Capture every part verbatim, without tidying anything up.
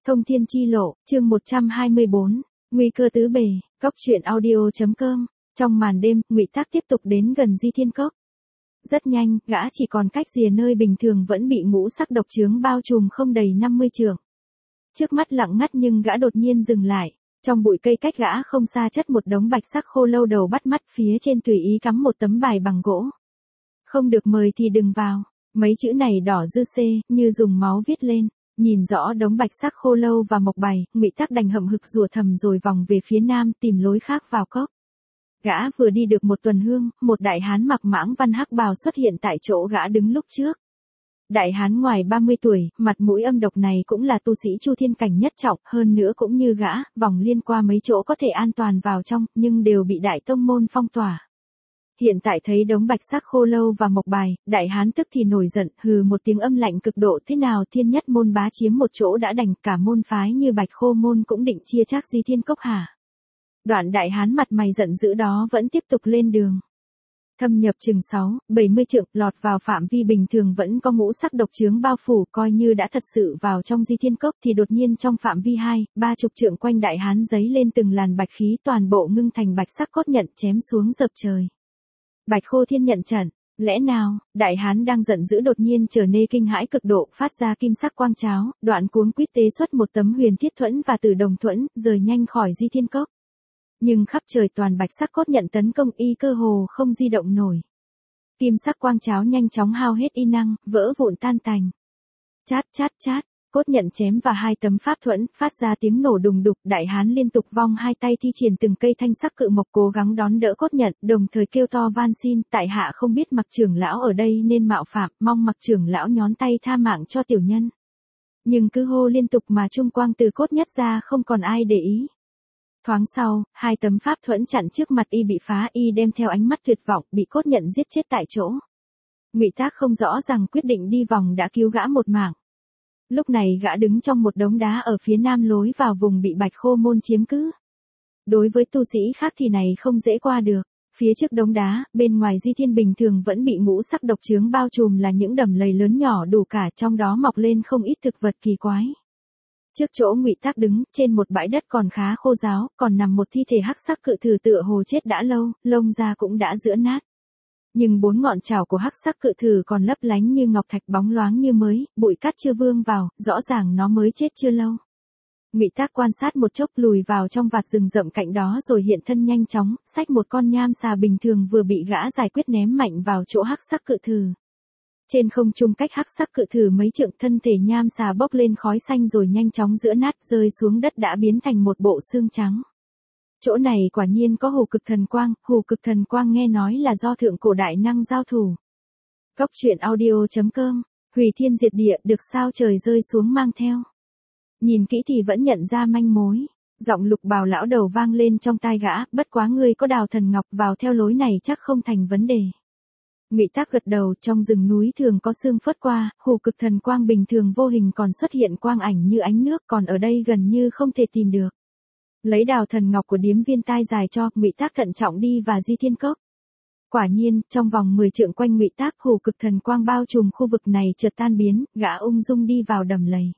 Thông thiên chi lộ, chương một trăm hai mươi bốn, nguy cơ tứ bề, cóc truyện audio.com. Trong màn đêm, Ngụy Tác tiếp tục đến gần Di Thiên Cốc. Rất nhanh, gã chỉ còn cách rìa nơi bình thường vẫn bị ngũ sắc độc chướng bao trùm không đầy năm mươi trượng. Trước mắt lặng ngắt nhưng gã đột nhiên dừng lại, trong bụi cây cách gã không xa chất một đống bạch sắc khô lâu đầu bắt mắt, phía trên tùy ý cắm một tấm bài bằng gỗ. Không được mời thì đừng vào, mấy chữ này đỏ dư xê, như dùng máu viết lên. Nhìn rõ đống bạch sắc khô lâu và mộc bài, Ngụy Tác đành hậm hực rủa thầm rồi vòng về phía nam tìm lối khác vào cốc. Gã vừa đi được một tuần hương, một đại hán mặc mãng văn hắc bào xuất hiện tại chỗ gã đứng lúc trước. Đại hán ngoài ba mươi tuổi, mặt mũi âm độc này cũng là tu sĩ Chu Thiên cảnh nhất trọng, hơn nữa cũng như gã, vòng liên qua mấy chỗ có thể an toàn vào trong, nhưng đều bị đại tông môn phong tỏa. Hiện tại thấy đống bạch sắc khô lâu và mộc bài, đại hán tức thì nổi giận, hừ một tiếng âm lạnh cực độ, thế nào thiên nhất môn bá chiếm một chỗ đã đành, cả môn phái như Bạch Khô môn cũng định chia chác Di Thiên Cốc hả? Đoạn đại hán mặt mày giận dữ đó vẫn tiếp tục lên đường. Thâm nhập chừng sáu, bảy mươi trượng, lọt vào phạm vi bình thường vẫn có ngũ sắc độc chướng bao phủ, coi như đã thật sự vào trong Di Thiên Cốc thì đột nhiên trong phạm vi hai, ba chục trượng quanh đại hán giấy lên từng làn bạch khí, toàn bộ ngưng thành bạch sắc cốt nhận chém xuống dập trời. Bạch Khô thiên nhận trận, lẽ nào, đại hán đang giận dữ đột nhiên trở nên kinh hãi cực độ, phát ra kim sắc quang cháo, đoạn cuống quýt tế xuất một tấm huyền thiết thuẫn và tử đồng thuẫn, rời nhanh khỏi Di Thiên Cốc. Nhưng khắp trời toàn bạch sắc cốt nhận tấn công y cơ hồ không di động nổi. Kim sắc quang cháo nhanh chóng hao hết y năng, vỡ vụn tan tành. Chát chát chát. Cốt nhận chém vào hai tấm pháp thuẫn, phát ra tiếng nổ đùng đục, đại hán liên tục vong hai tay thi triển từng cây thanh sắc cự mộc cố gắng đón đỡ cốt nhận, đồng thời kêu to van xin, tại hạ không biết Mặc trưởng lão ở đây nên mạo phạm, mong Mặc trưởng lão nhón tay tha mạng cho tiểu nhân. Nhưng cứ hô liên tục mà trung quang từ cốt nhất ra không còn ai để ý. Thoáng sau, hai tấm pháp thuẫn chặn trước mặt y bị phá, y đem theo ánh mắt tuyệt vọng, bị cốt nhận giết chết tại chỗ. Ngụy Tác không rõ rằng quyết định đi vòng đã cứu gã một mạng. Lúc này gã đứng trong một đống đá ở phía nam lối vào vùng bị Bạch Khô môn chiếm cứ. Đối với tu sĩ khác thì này không dễ qua được. Phía trước đống đá, bên ngoài Di Thiên bình thường vẫn bị ngũ sắc độc chướng bao trùm là những đầm lầy lớn nhỏ đủ cả, trong đó mọc lên không ít thực vật kỳ quái. Trước chỗ Ngụy Tác đứng, trên một bãi đất còn khá khô ráo, còn nằm một thi thể hắc sắc cự thử tựa hồ chết đã lâu, lông da cũng đã giữa nát. Nhưng bốn ngọn trảo của hắc sắc cự thử còn lấp lánh như ngọc thạch, bóng loáng như mới, bụi cát chưa vương vào, rõ ràng nó mới chết chưa lâu. Ngụy Tác quan sát một chốc, lùi vào trong vạt rừng rậm cạnh đó rồi hiện thân nhanh chóng, xách một con nham xà bình thường vừa bị gã giải quyết ném mạnh vào chỗ hắc sắc cự thử. Trên không trung cách hắc sắc cự thử mấy trượng, thân thể nham xà bốc lên khói xanh rồi nhanh chóng giữa nát, rơi xuống đất đã biến thành một bộ xương trắng. Chỗ này quả nhiên có Hủ Cực Thần Quang, Hủ Cực Thần Quang nghe nói là do thượng cổ đại năng giao thủ. Cóc truyện audio.com, hủy thiên diệt địa, được sao trời rơi xuống mang theo. Nhìn kỹ thì vẫn nhận ra manh mối. Giọng Lục Bào lão đầu vang lên trong tai gã, bất quá ngươi có đào thần ngọc, vào theo lối này chắc không thành vấn đề. Ngụy Tác gật đầu, trong rừng núi thường có sương phất qua, Hủ Cực Thần Quang bình thường vô hình còn xuất hiện quang ảnh như ánh nước, còn ở đây gần như không thể tìm được. Lấy đào thần ngọc của điếm viên tai dài cho, Ngụy Tác thận trọng đi và Di Thiên Cốc. Quả nhiên, trong vòng mười trượng quanh Ngụy Tác, Hủ Cực Thần Quang bao trùm khu vực này chợt tan biến, gã ung dung đi vào đầm lầy.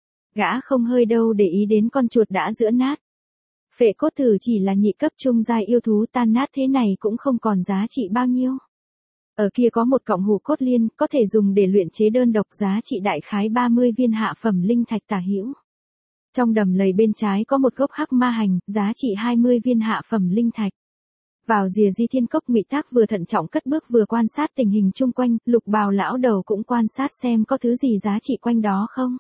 Gã không hơi đâu để ý đến con chuột đã giữa nát. Phệ cốt thử chỉ là nhị cấp trung giai yêu thú, tan nát thế này cũng không còn giá trị bao nhiêu. Ở kia có một cọng hủ cốt liên, có thể dùng để luyện chế đơn độc, giá trị đại khái ba mươi viên hạ phẩm linh thạch tả hữu. Trong đầm lầy bên trái có một gốc hắc ma hành, giá trị hai mươi viên hạ phẩm linh thạch. Vào rìa Di Thiên Cốc, Ngụy Tác vừa thận trọng cất bước vừa quan sát tình hình chung quanh, Lục Bào lão đầu cũng quan sát xem có thứ gì giá trị quanh đó không.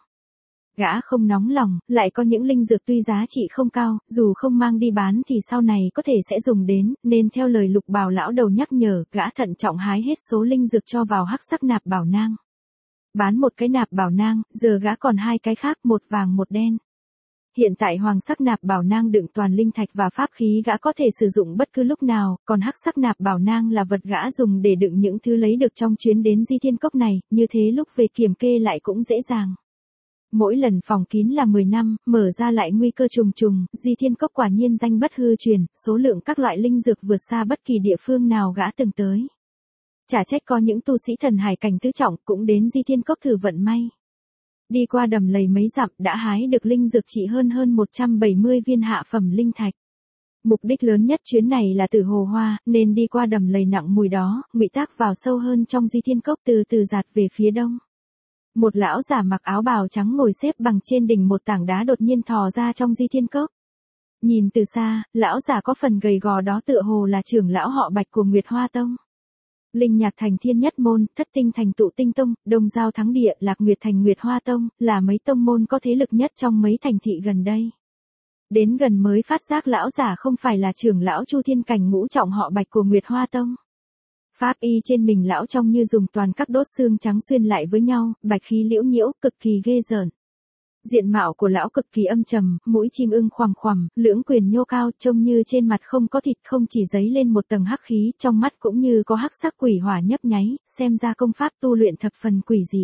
Gã không nóng lòng, lại có những linh dược tuy giá trị không cao, dù không mang đi bán thì sau này có thể sẽ dùng đến, nên theo lời Lục Bào lão đầu nhắc nhở, gã thận trọng hái hết số linh dược cho vào hắc sắc nạp bảo nang. Bán một cái nạp bảo nang, giờ gã còn hai cái khác, một vàng một đen. Hiện tại hoàng sắc nạp bảo nang đựng toàn linh thạch và pháp khí gã có thể sử dụng bất cứ lúc nào, còn hắc sắc nạp bảo nang là vật gã dùng để đựng những thứ lấy được trong chuyến đến Di Thiên Cốc này, như thế lúc về kiểm kê lại cũng dễ dàng. Mỗi lần phòng kín là mười năm, mở ra lại nguy cơ trùng trùng, Di Thiên Cốc quả nhiên danh bất hư truyền, số lượng các loại linh dược vượt xa bất kỳ địa phương nào gã từng tới. Chả trách có những tu sĩ thần hải cảnh tứ trọng cũng đến Di Thiên Cốc thử vận may. Đi qua đầm lầy mấy dặm đã hái được linh dược trị hơn hơn một trăm bảy mươi viên hạ phẩm linh thạch. Mục đích lớn nhất chuyến này là Tử Hồ Hoa, nên đi qua đầm lầy nặng mùi đó, Ngụy Tác vào sâu hơn trong Di Thiên Cốc từ từ dạt về phía đông. Một lão giả mặc áo bào trắng ngồi xếp bằng trên đỉnh một tảng đá đột nhiên thò ra trong Di Thiên Cốc. Nhìn từ xa, lão giả có phần gầy gò đó tựa hồ là trưởng lão họ Bạch của Nguyệt Hoa Tông. Linh Nhạc Thành Thiên Nhất Môn, Thất Tinh Thành Tụ Tinh Tông, Đông Giao Thắng Địa, Lạc Nguyệt Thành Nguyệt Hoa Tông, là mấy tông môn có thế lực nhất trong mấy thành thị gần đây. Đến gần mới phát giác lão giả không phải là trưởng lão Chu Thiên Cảnh ngũ trọng họ Bạch của Nguyệt Hoa Tông. Pháp y trên mình lão trông như dùng toàn các đốt xương trắng xuyên lại với nhau, bạch khí liễu nhiễu, cực kỳ ghê rợn. Diện mạo của lão cực kỳ âm trầm, mũi chim ưng khoằm khoằm, lưỡng quyền nhô cao, trông như trên mặt không có thịt, không chỉ dấy lên một tầng hắc khí, trong mắt cũng như có hắc sắc quỷ hỏa nhấp nháy, xem ra công pháp tu luyện thập phần quỷ dị.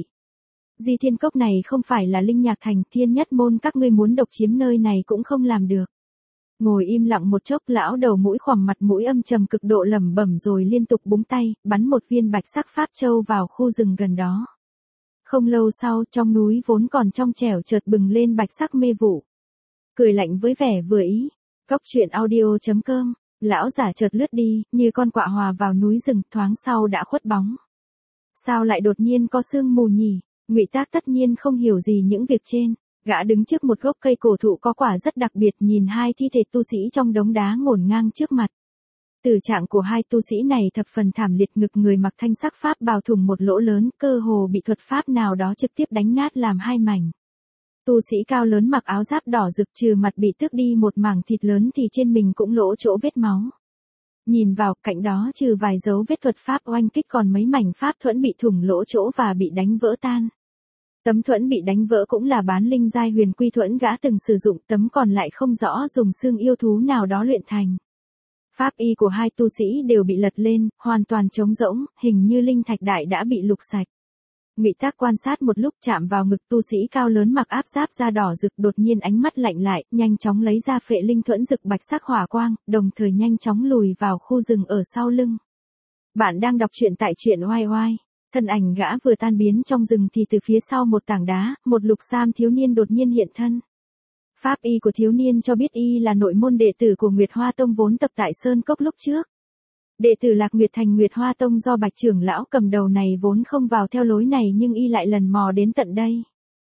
Di Thiên Cốc này không phải là Linh Nhạc Thành Thiên Nhất Môn, các ngươi muốn độc chiếm nơi này cũng không làm được. Ngồi im lặng một chốc, lão đầu mũi khoằm mặt mũi âm trầm cực độ lẩm bẩm rồi liên tục búng tay, bắn một viên bạch sắc pháp châu vào khu rừng gần đó. Không lâu sau, trong núi vốn còn trong trẻo chợt bừng lên bạch sắc mê vụ. Cười lạnh với vẻ vừa ý. Cốc truyện audio chấm com. Lão giả chợt lướt đi, như con quạ hòa vào núi rừng, thoáng sau đã khuất bóng. Sao lại đột nhiên có sương mù nhỉ? Ngụy Tác tất nhiên không hiểu gì những việc trên. Gã đứng trước một gốc cây cổ thụ có quả rất đặc biệt, nhìn hai thi thể tu sĩ trong đống đá ngổn ngang trước mặt. Tử trạng của hai tu sĩ này thập phần thảm liệt, ngực người mặc thanh sắc pháp bào thủng một lỗ lớn, cơ hồ bị thuật pháp nào đó trực tiếp đánh nát làm hai mảnh. Tu sĩ cao lớn mặc áo giáp đỏ rực trừ mặt bị tước đi một mảng thịt lớn thì trên mình cũng lỗ chỗ vết máu. Nhìn vào, cạnh đó trừ vài dấu vết thuật pháp oanh kích còn mấy mảnh pháp thuẫn bị thủng lỗ chỗ và bị đánh vỡ tan. Tấm thuẫn bị đánh vỡ cũng là bán linh giai huyền quy thuẫn gã từng sử dụng, tấm còn lại không rõ dùng xương yêu thú nào đó luyện thành. Pháp y của hai tu sĩ đều bị lật lên, hoàn toàn trống rỗng, hình như linh thạch đại đã bị lục sạch. Ngụy Tác quan sát một lúc, chạm vào ngực tu sĩ cao lớn mặc áp giáp da đỏ rực, đột nhiên ánh mắt lạnh lại, nhanh chóng lấy ra phệ linh thuẫn rực bạch sắc hỏa quang, đồng thời nhanh chóng lùi vào khu rừng ở sau lưng. Bạn đang đọc truyện tại truyện oai oai. Thân ảnh gã vừa tan biến trong rừng thì từ phía sau một tảng đá, một lục sam thiếu niên đột nhiên hiện thân. Pháp y của thiếu niên cho biết y là nội môn đệ tử của Nguyệt Hoa Tông vốn tập tại Sơn Cốc lúc trước. Đệ tử Lạc Nguyệt Thành Nguyệt Hoa Tông do Bạch trưởng lão cầm đầu này vốn không vào theo lối này nhưng y lại lần mò đến tận đây.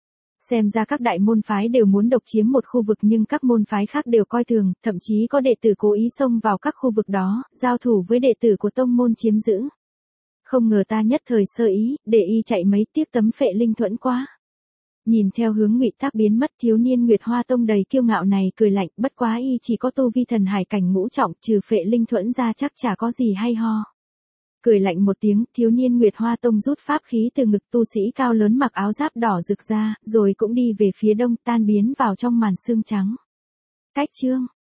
Xem ra các đại môn phái đều muốn độc chiếm một khu vực nhưng các môn phái khác đều coi thường, thậm chí có đệ tử cố ý xông vào các khu vực đó, giao thủ với đệ tử của tông môn chiếm giữ. Không ngờ ta nhất thời sơ ý, để y chạy mấy tiếc tấm phệ linh thuẫn quá. Nhìn theo hướng Ngụy Tác biến mất, thiếu niên Nguyệt Hoa Tông đầy kiêu ngạo này cười lạnh, bất quá y chỉ có tu vi thần hải cảnh ngũ trọng, trừ phệ linh thuẫn ra chắc chả có gì hay ho. Cười lạnh một tiếng, thiếu niên Nguyệt Hoa Tông rút pháp khí từ ngực tu sĩ cao lớn mặc áo giáp đỏ rực ra, rồi cũng đi về phía đông, tan biến vào trong màn sương trắng. Cách chương